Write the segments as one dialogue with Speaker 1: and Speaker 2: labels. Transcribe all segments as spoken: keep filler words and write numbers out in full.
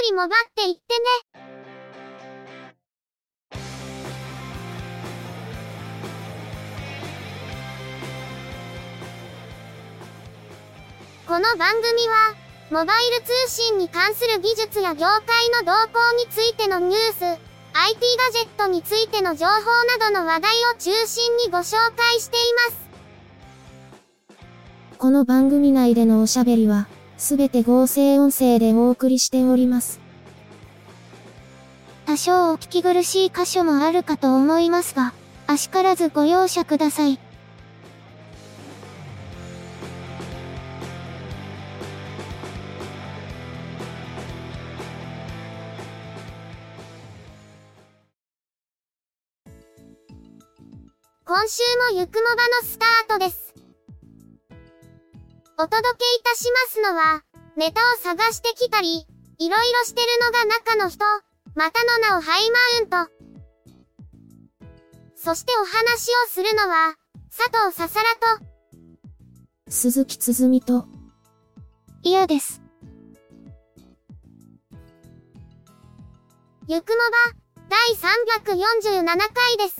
Speaker 1: りもばっていってね。この番組は、モバイル通信に関する技術や業界の動向についてのニュース、アイティー ガジェットについての情報などの話題を中心にご紹介しています。
Speaker 2: この番組内でのおしゃべりは、すべて合成音声でお送りしております。
Speaker 1: 多少お聞き苦しい箇所もあるかと思いますが、あしからずご容赦ください。今週もゆくもばのスタートです。お届けいたしますのは、ネタを探してきたり、いろいろしてるのが中の人、またの名をハイマウント。そしてお話をするのは、佐藤ささらと、
Speaker 2: 鈴木つづみと、
Speaker 1: いやです。ゆくもば、だいさんびゃくよんじゅうななかいです。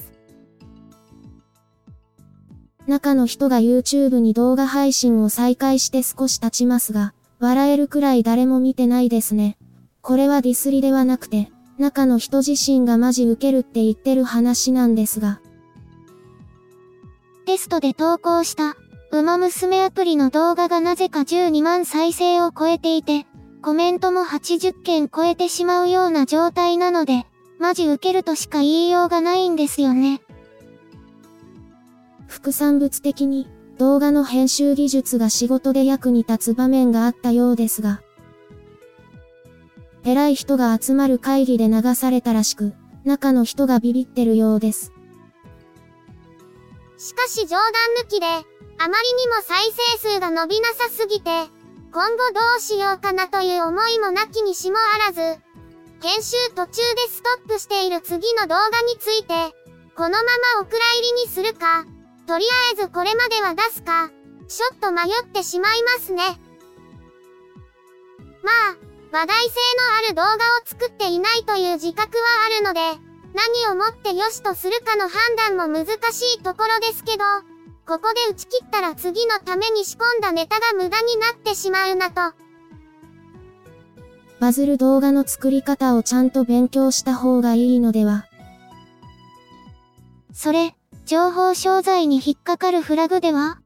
Speaker 2: 中の人が YouTube に動画配信を再開して少し経ちますが、笑えるくらい誰も見てないですね。これはディスりではなくて、中の人自身がマジウケるって言ってる話なんですが。
Speaker 1: テストで投稿した、ウマ娘アプリの動画がなぜかじゅうにまん再生を超えていて、コメントもはちじゅっけん超えてしまうような状態なので、マジウケるとしか言いようがないんですよね。
Speaker 2: 副産物的に動画の編集技術が仕事で役に立つ場面があったようですが、偉い人が集まる会議で流されたらしく、中の人がビビってるようです。
Speaker 1: しかし冗談抜きで、あまりにも再生数が伸びなさすぎて、今後どうしようかなという思いもなきにしもあらず、編集途中でストップしている次の動画について、このままお蔵入りにするか、とりあえずこれまでは出すか、ちょっと迷ってしまいますね。まあ、話題性のある動画を作っていないという自覚はあるので、何をもって良しとするかの判断も難しいところですけど、ここで打ち切ったら次のために仕込んだネタが無駄になってしまうなと。
Speaker 2: バズる動画の作り方をちゃんと勉強した方がいいのでは。
Speaker 1: それ、情報商材に引っかかるフラグでは？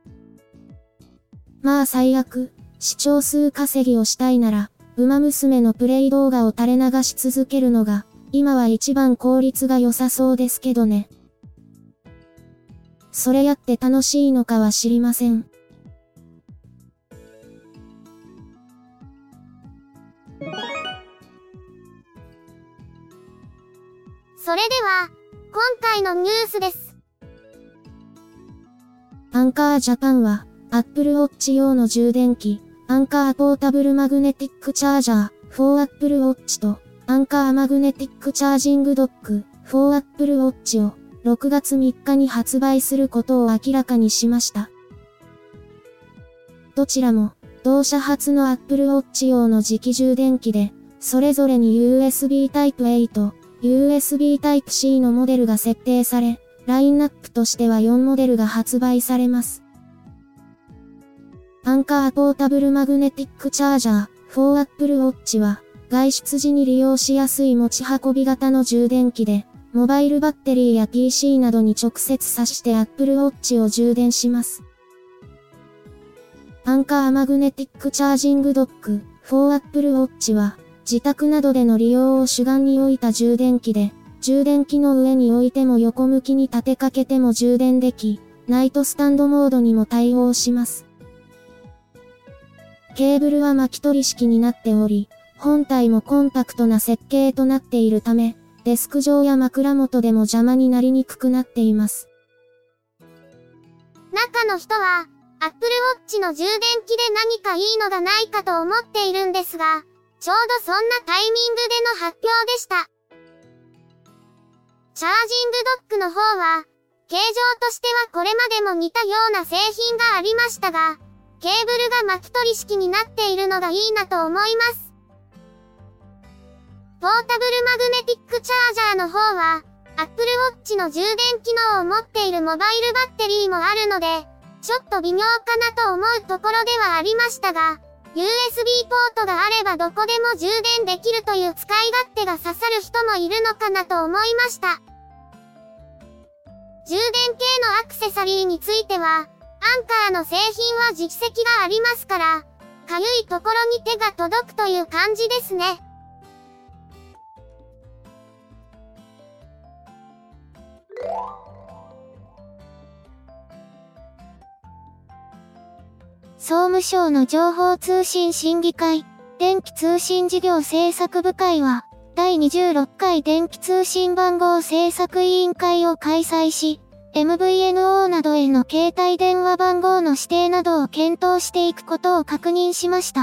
Speaker 2: まあ最悪、視聴数稼ぎをしたいなら、ウマ娘のプレイ動画を垂れ流し続けるのが、今は一番効率が良さそうですけどね。それやって楽しいのかは知りません。
Speaker 1: それでは、今回のニュースです。
Speaker 2: アンカージャパンは、Apple Watch 用の充電器、アンカーポータブルマグネティックチャージャー、for Apple Watch と、アンカーマグネティックチャージングドック、for Apple Watch を、ろくがつみっかに発売することを明らかにしました。どちらも、同社初の Apple Watch 用の磁気充電器で、それぞれに ユーエスビー Typeエイト、ユーエスビー Type C のモデルが設定され、ラインナップとしてはよんモデルが発売されます。アンカーポータブルマグネティックチャージャー、for Apple Watch は、外出時に利用しやすい持ち運び型の充電器で、モバイルバッテリーや ピーシー などに直接挿して Apple Watch を充電します。アンカーマグネティックチャージングドック、for Apple Watch は、自宅などでの利用を主眼に置いた充電器で、充電器の上に置いても横向きに立てかけても充電でき、ナイトスタンドモードにも対応します。ケーブルは巻き取り式になっており、本体もコンパクトな設計となっているため、デスク上や枕元でも邪魔になりにくくなっています。
Speaker 1: 中の人は、Apple Watch の充電器で何かいいのがないかと思っているんですが、ちょうどそんなタイミングでの発表でした。チャージングドックの方は、形状としてはこれまでも似たような製品がありましたが、ケーブルが巻き取り式になっているのがいいなと思います。 ポータブルマグネティックチャージャーの方は、Apple Watch の充電機能を持っているモバイルバッテリーもあるので、ちょっと微妙かなと思うところではありましたが、ユーエスビー ポートがあればどこでも充電できるという使い勝手が刺さる人もいるのかなと思いました。充電系のアクセサリーについては、アンカーの製品は実績がありますから、かゆいところに手が届くという感じですね。
Speaker 3: 総務省の情報通信審議会、電気通信事業政策部会は、だいにじゅうろっかい電気通信番号政策委員会を開催し、エムブイエヌオー などへの携帯電話番号の指定などを検討していくことを確認しました。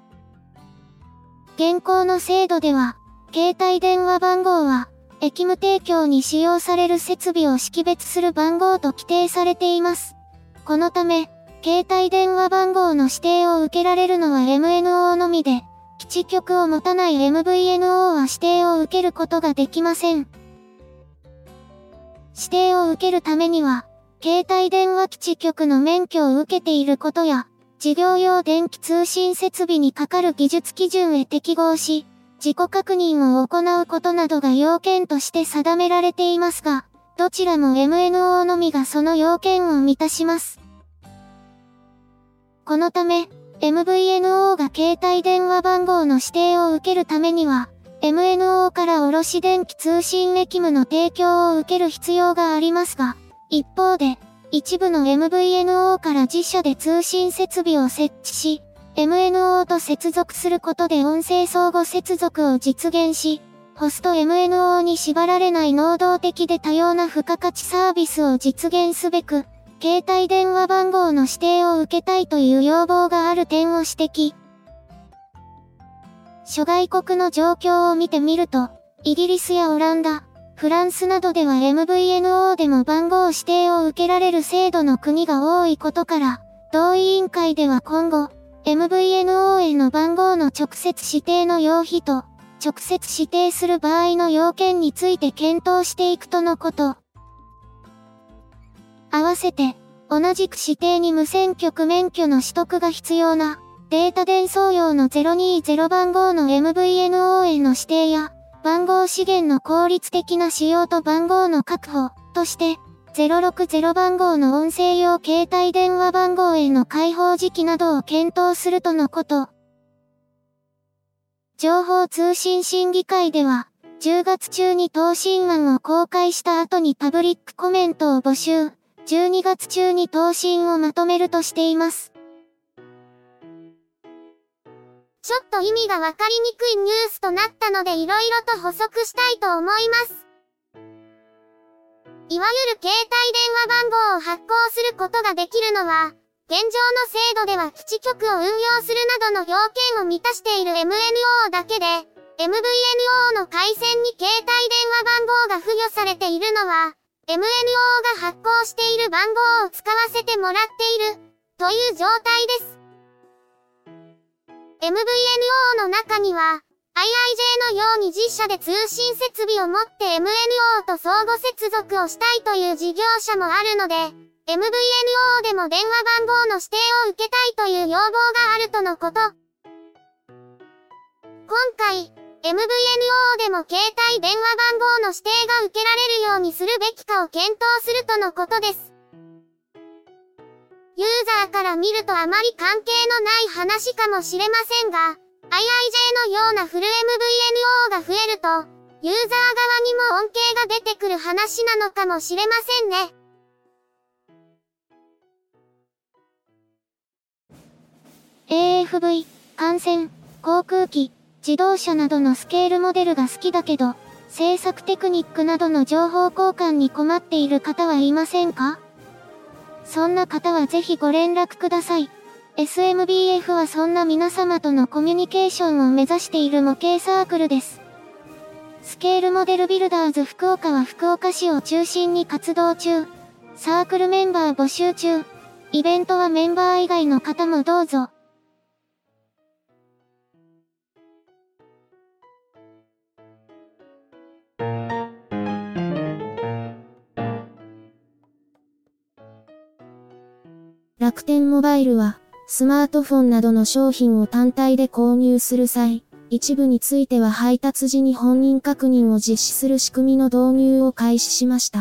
Speaker 3: 現行の制度では、携帯電話番号は、役務提供に使用される設備を識別する番号と規定されています。このため、携帯電話番号の指定を受けられるのは エムエヌオー のみで、基地局を持たない エムブイエヌオー は指定を受けることができません。指定を受けるためには、携帯電話基地局の免許を受けていることや、事業用電気通信設備にかかる技術基準へ適合し、自己確認を行うことなどが要件として定められていますが、どちらも エムエヌオー のみがその要件を満たします。このため、エムブイエヌオー が携帯電話番号の指定を受けるためには、エムエヌオー から卸電気通信役務の提供を受ける必要がありますが、一方で、一部の エムブイエヌオー から自社で通信設備を設置し、エムエヌオー と接続することで音声相互接続を実現し、ホスト エムエヌオー に縛られない能動的で多様な付加価値サービスを実現すべく、携帯電話番号の指定を受けたいという要望がある点を指摘。諸外国の状況を見てみると、イギリスやオランダ、フランスなどでは エムブイエヌオー でも番号指定を受けられる制度の国が多いことから、同委員会では今後、エムブイエヌオー への番号の直接指定の要否と、直接指定する場合の要件について検討していくとのこと。合わせて、同じく指定に無線局免許の取得が必要な、データ伝送用のゼロにじゅう番号の エムブイエヌオー への指定や、番号資源の効率的な使用と番号の確保、として、ゼロろくゼロ番号の音声用携帯電話番号への開放時期などを検討するとのこと。情報通信審議会では、じゅうがつ中に答申案を公開した後にパブリックコメントを募集、じゅうにがつ中に答申をまとめるとしています。
Speaker 1: ちょっと意味がわかりにくいニュースとなったので色々と補足したいと思います。いわゆる携帯電話番号を発行することができるのは、現状の制度では基地局を運用するなどの要件を満たしている エムエヌオー だけで、エムブイエヌオー の回線に携帯電話番号が付与されているのは、エムエヌオー が発行している番号を使わせてもらっている、という状態です。エムブイエヌオー の中には、アイアイジェー のように自社で通信設備を持って エムエヌオー と相互接続をしたいという事業者もあるので、エムブイエヌオー でも電話番号の指定を受けたいという要望があるとのこと。今回、エムブイエヌオー でも携帯電話番号の指定が受けられるようにするべきかを検討するとのことです。ユーザーから見るとあまり関係のない話かもしれませんが、アイアイジェー のようなフル エムブイエヌオー が増えると、ユーザー側にも恩恵が出てくる話なのかもしれませんね。
Speaker 3: エーエフブイ、艦船、航空機、自動車などのスケールモデルが好きだけど、制作テクニックなどの情報交換に困っている方はいませんか？そんな方はぜひご連絡ください。エスエムビーエフ はそんな皆様とのコミュニケーションを目指している模型サークルです。スケールモデルビルダーズ福岡は福岡市を中心に活動中。サークルメンバー募集中。イベントはメンバー以外の方もどうぞ。
Speaker 2: 楽天モバイルは、スマートフォンなどの商品を単体で購入する際、一部については配達時に本人確認を実施する仕組みの導入を開始しました。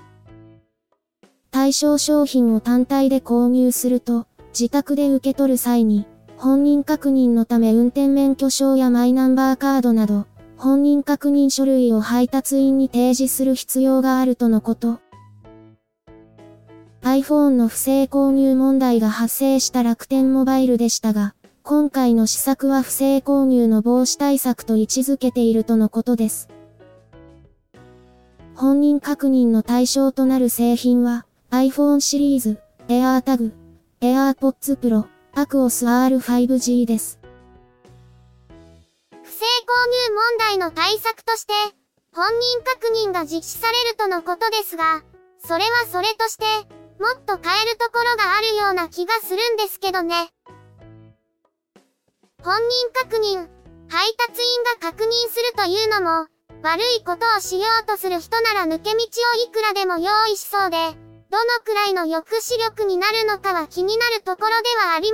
Speaker 2: 対象商品を単体で購入すると、自宅で受け取る際に、本人確認のため運転免許証やマイナンバーカードなど、本人確認書類を配達員に提示する必要があるとのこと。iPhone の不正購入問題が発生した楽天モバイルでしたが、今回の施策は不正購入の防止対策と位置づけているとのことです。本人確認の対象となる製品は、iPhone シリーズ、AirTag、AirPods Pro、アクオス アールファイブジー です。
Speaker 1: 不正購入問題の対策として、本人確認が実施されるとのことですが、それはそれとして、もっと変えるところがあるような気がするんですけどね。本人確認、配達員が確認するというのも、悪いことをしようとする人なら抜け道をいくらでも用意しそうで、どのくらいの抑止力になるのかは気になるところではあります。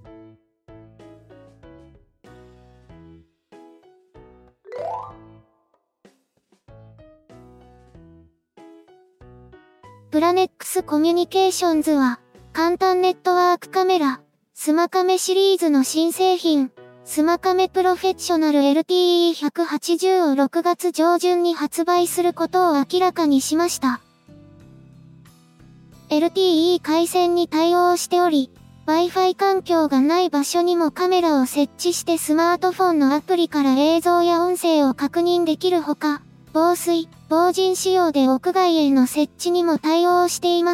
Speaker 3: プラネックスコミュニケーションズは、簡単ネットワークカメラ、スマカメシリーズの新製品、スマカメプロフェッショナル エルティーイーひゃくはちじゅう をろくがつ上旬に発売することを明らかにしました。エルティーイー 回線に対応しており、Wi-Fi 環境がない場所にもカメラを設置してスマートフォンのアプリから映像や音声を確認できるほか、防水、防塵仕様で屋外への設置にも対応しています。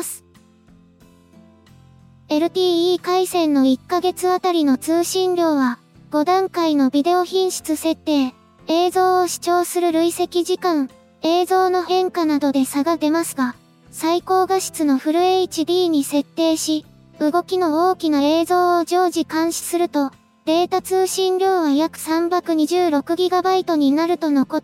Speaker 3: エルティーイー 回線のいっかげつあたりの通信量は、ごだんかいのビデオ品質設定、映像を視聴する累積時間、映像の変化などで差が出ますが、最高画質のフル エイチディー に設定し、動きの大きな映像を常時監視すると、データ通信量は約 さんびゃくにじゅうろくギガバイト になるとのこと。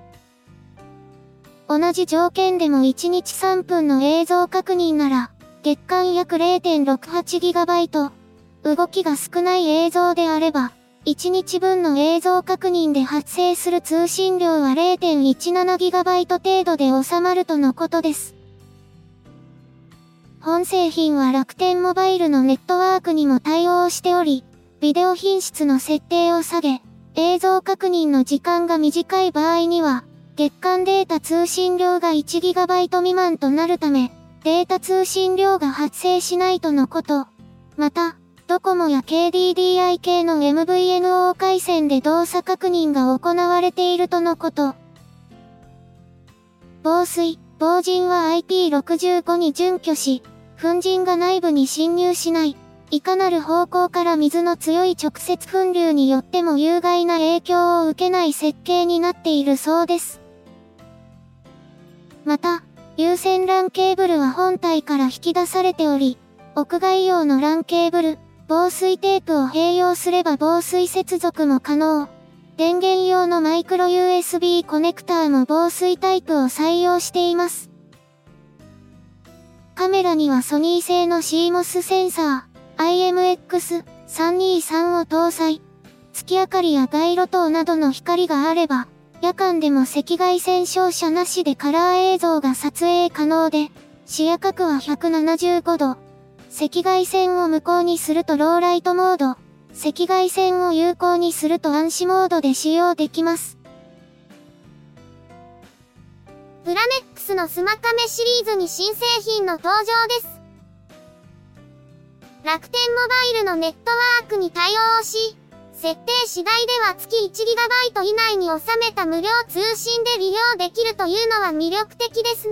Speaker 3: 同じ条件でもいちにちさんぷんの映像確認なら、月間約 れいてんろくはちギガバイト。動きが少ない映像であれば、いちにちぶんの映像確認で発生する通信量は れいてんいちななギガバイト 程度で収まるとのことです。本製品は楽天モバイルのネットワークにも対応しており、ビデオ品質の設定を下げ、映像確認の時間が短い場合には、月間データ通信量がいちギガバイト未満となるため、データ通信量が発生しないとのこと。また、ドコモや ケーディーディーアイ 系の エムブイエヌオー 回線で動作確認が行われているとのこと。防水、防塵は アイピーろくじゅうご に準拠し、粉塵が内部に侵入しない。いかなる方向から水の強い直接噴流によっても有害な影響を受けない設計になっているそうです。また、有線 ラン ケーブルは本体から引き出されており、屋外用の ラン ケーブル、防水テープを併用すれば防水接続も可能。電源用のマイクロ ユーエスビー コネクターも防水タイプを採用しています。カメラにはソニー製の シーモス センサー、アイエムエックスさんにーさん を搭載。月明かりや街路灯などの光があれば、夜間でも赤外線照射なしでカラー映像が撮影可能で、視野角はひゃくななじゅうごど。赤外線を無効にするとローライトモード、赤外線を有効にすると暗視モードで使用できます。
Speaker 1: プラネックスのスマカメシリーズに新製品の登場です。楽天モバイルのネットワークに対応し、設定次第では月 いちギガバイト 以内に収めた無料通信で利用できるというのは魅力的ですね。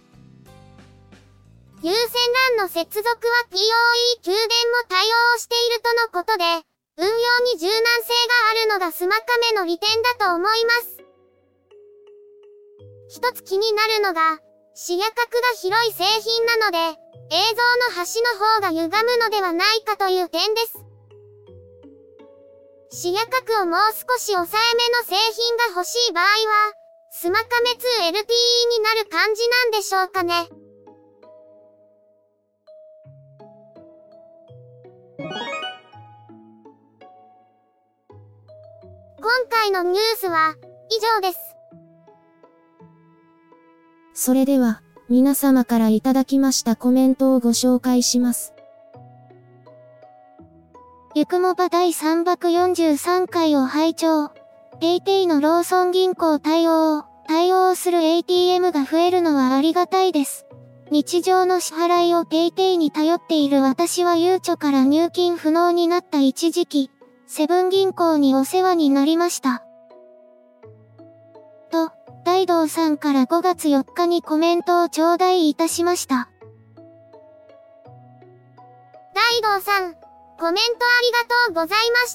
Speaker 1: 有線 ラン の接続は ピーオーイー 給電も対応しているとのことで、運用に柔軟性があるのがスマカメの利点だと思います。一つ気になるのが、視野角が広い製品なので、映像の端の方が歪むのではないかという点です。視野角をもう少し抑えめの製品が欲しい場合は、スマカメ ツーエルティーイー になる感じなんでしょうかね。 今回のニュースは以上です。
Speaker 2: それでは、皆様からいただきましたコメントをご紹介します。
Speaker 3: ゆくもばだいさんばくよんじゅうさんかいを拝聴。ペイペイのローソン銀行対応、対応する エーティーエム が増えるのはありがたいです。日常の支払いをペイペイに頼っている私はゆうちょから入金不能になった一時期、セブン銀行にお世話になりました。と、大道さんからごがつよっかにコメントを頂戴いたしました。
Speaker 1: 大道さん、コメントありがとうございました。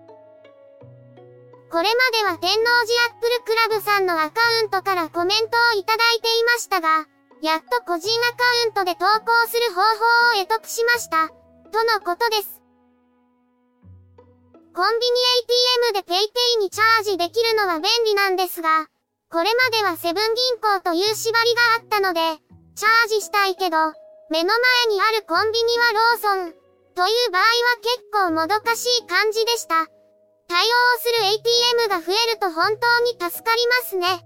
Speaker 1: これまでは天王寺アップルクラブさんのアカウントからコメントをいただいていましたが、やっと個人アカウントで投稿する方法を得得しました。とのことです。コンビニ エーティーエム で PayPay にチャージできるのは便利なんですが、これまではセブン銀行という縛りがあったので、チャージしたいけど、目の前にあるコンビニはローソン、という場合は結構もどかしい感じでした。対応する エーティーエム が増えると本当に助かりますね。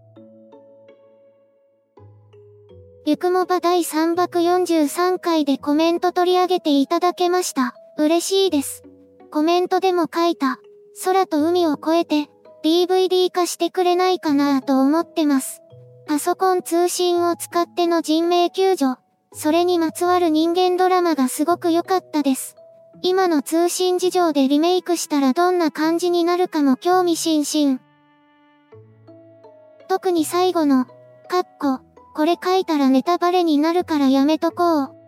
Speaker 3: ゆくもばだいさんばくよんじゅうさんかいでコメント取り上げていただけました。嬉しいです。コメントでも書いた、空と海を越えて、ディーブイディー 化してくれないかなぁと思ってます。パソコン通信を使っての人命救助、それにまつわる人間ドラマがすごく良かったです。今の通信事情でリメイクしたらどんな感じになるかも興味津々。特に最後の、カッコ、これ書いたらネタバレになるからやめとこう。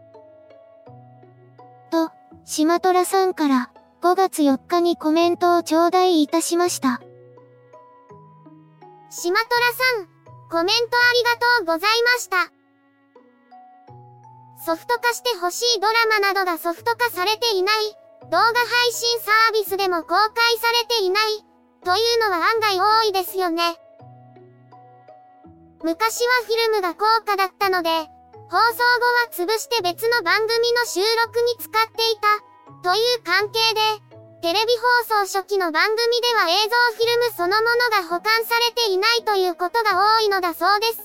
Speaker 3: と、しまとらさんからごがつよっかにコメントを頂戴いたしました。
Speaker 1: しまとらさん、コメントありがとうございました。ソフト化してほしいドラマなどがソフト化されていない、動画配信サービスでも公開されていない、というのは案外多いですよね。昔はフィルムが高価だったので、放送後は潰して別の番組の収録に使っていた、という関係で、テレビ放送初期の番組では映像フィルムそのものが保管されていないということが多いのだそうです。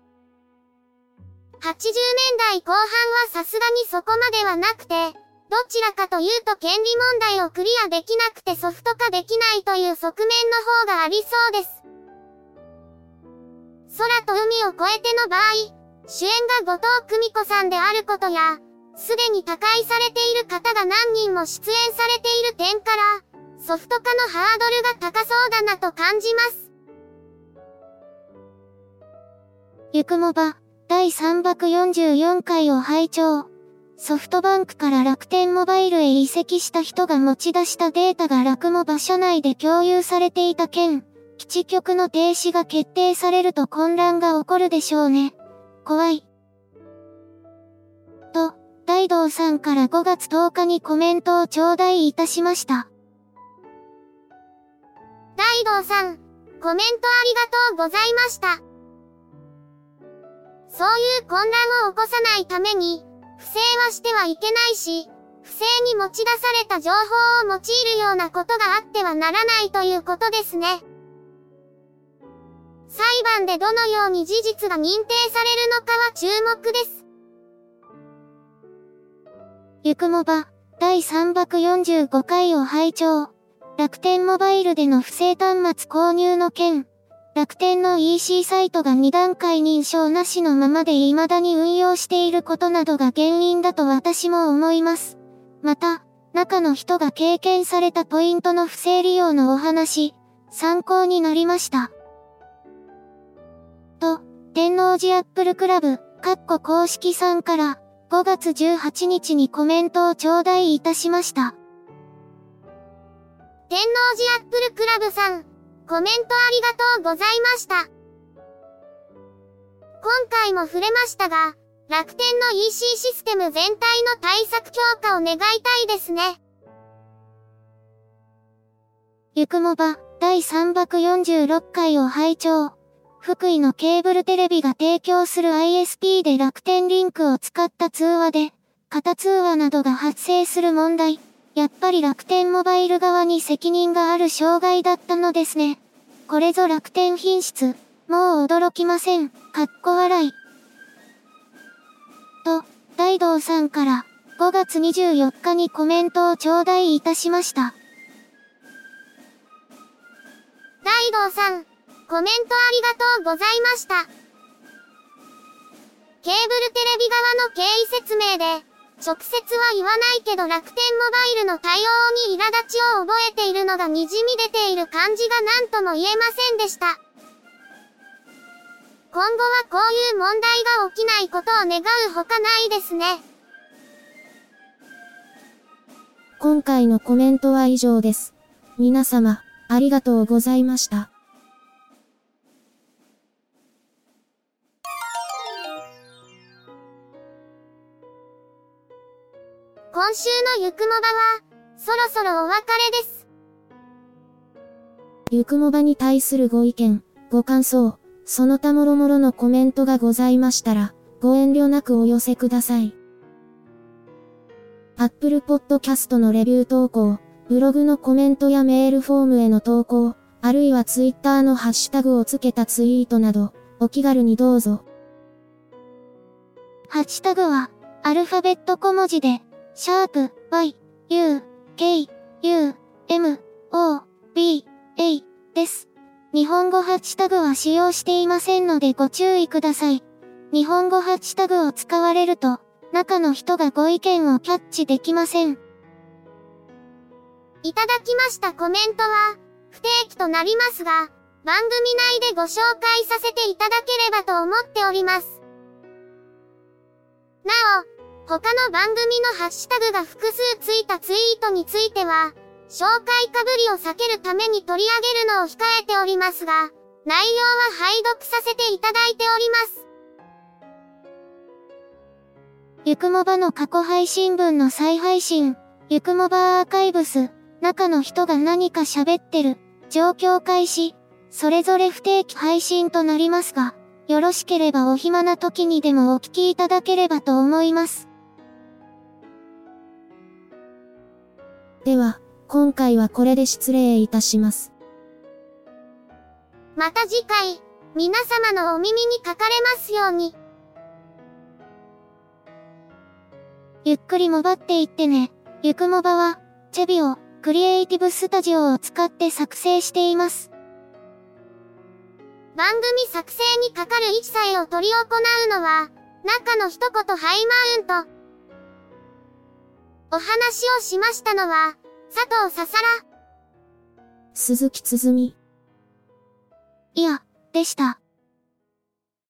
Speaker 1: はちじゅうねんだいこうはんはさすがにそこまではなくて、どちらかというと権利問題をクリアできなくてソフト化できないという側面の方がありそうです。空と海を越えての場合、主演が後藤久美子さんであることや、すでに他界されている方が何人も出演されている点から、ソフト化のハードルが高そうだなと感じます。
Speaker 3: ゆくもば、だいさんばくよんじゅうよんかいを拝聴。ソフトバンクから楽天モバイルへ移籍した人が持ち出したデータが楽モバ社内で共有されていた件、基地局の停止が決定されると混乱が起こるでしょうね。怖い。と、大道さんからごがつとおかにコメントを頂戴いたしました。
Speaker 1: 大道さん、コメントありがとうございました。そういう混乱を起こさないために、不正はしてはいけないし、不正に持ち出された情報を用いるようなことがあってはならないということですね。裁判でどのように事実が認定されるのかは注目です。
Speaker 3: ゆくもば、だいさんばくよんじゅうごかいを拝聴。楽天モバイルでの不正端末購入の件。楽天の イーシー サイトがにだんかい認証なしのままで未だに運用していることなどが原因だと私も思います。また、中の人が経験されたポイントの不正利用のお話、参考になりました。と、天王寺アップルクラブ、かっこ公式さんからごがつじゅうはちにちにコメントを頂戴いたしました。
Speaker 1: 天王寺アップルクラブさん、コメントありがとうございました。今回も触れましたが、楽天の イーシー システム全体の対策強化を願いたいですね。
Speaker 3: ゆくもば、だいさんばくよんじゅうろっかいを拝聴。福井のケーブルテレビが提供する アイエスピー で楽天リンクを使った通話で、型通話などが発生する問題。 やっぱり楽天モバイル側に責任がある障害だったのですね。これぞ楽天品質。もう驚きません。かっこ笑い。と、大道さんからごがつにじゅうよっかにコメントを頂戴いたしました。
Speaker 1: 大道さん、コメントありがとうございました。ケーブルテレビ側の経緯説明で、直接は言わないけど楽天モバイルの対応に苛立ちを覚えているのが滲み出ている感じが何とも言えませんでした。今後はこういう問題が起きないことを願うほかないですね。
Speaker 2: 今回のコメントは以上です。皆様、ありがとうございました。
Speaker 1: 今週のゆくもばは、そろそろお別れです。
Speaker 2: ゆくもばに対するご意見、ご感想、その他もろもろのコメントがございましたら、ご遠慮なくお寄せください。Apple Podcast のレビュー投稿、ブログのコメントやメールフォームへの投稿、あるいは Twitter のハッシュタグをつけたツイートなど、お気軽にどうぞ。
Speaker 3: ハッシュタグは、アルファベット小文字で、シャープ y, u, k, u, m, o, b, a です。日本語ハッシュタグは使用していませんのでご注意ください。日本語ハッシュタグを使われると、中の人がご意見をキャッチできません。
Speaker 1: いただきましたコメントは、不定期となりますが、番組内でご紹介させていただければと思っております。なお、他の番組のハッシュタグが複数ついたツイートについては、紹介かぶりを避けるために取り上げるのを控えておりますが、内容は拝読させていただいております。
Speaker 3: ゆくもばの過去配信分の再配信、ゆくもばアーカイブス、中の人が何か喋ってる、状況開始、それぞれ不定期配信となりますが、よろしければお暇な時にでもお聞きいただければと思います。
Speaker 2: では、今回はこれで失礼いたします。
Speaker 1: また次回、皆様のお耳にかかれますように。
Speaker 3: ゆっくりもばっていってね。ゆくもばは、チェビオ、クリエイティブスタジオを使って作成しています。
Speaker 1: 番組作成にかかる一切を執り行うのは、中の一言ハイマウント。お話をしましたのは、佐藤ささら、
Speaker 2: 鈴木つづみ、
Speaker 3: いや、でした。